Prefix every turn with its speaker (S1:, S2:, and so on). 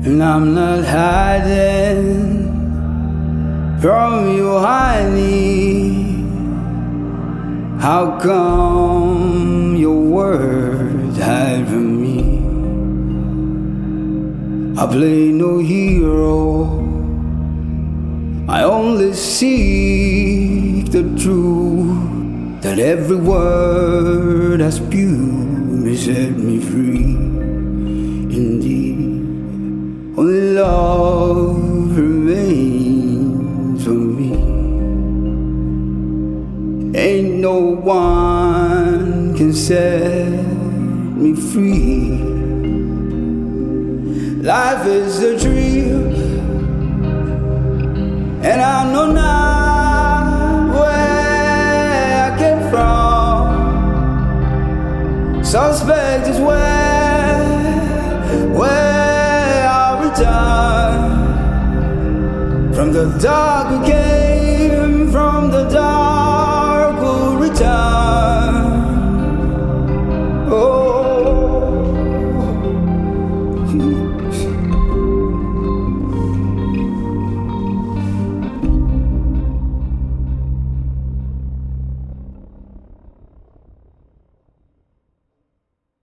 S1: and I'm not hiding from you, honey. How come your words hide from me? I play no hero, I only seek the truth, that every word I spew may set me free. Indeed, only love remains for me. Ain't no one can set me free. Life is a dream, and I know not where I came from. Suspect is where I return from the dark again.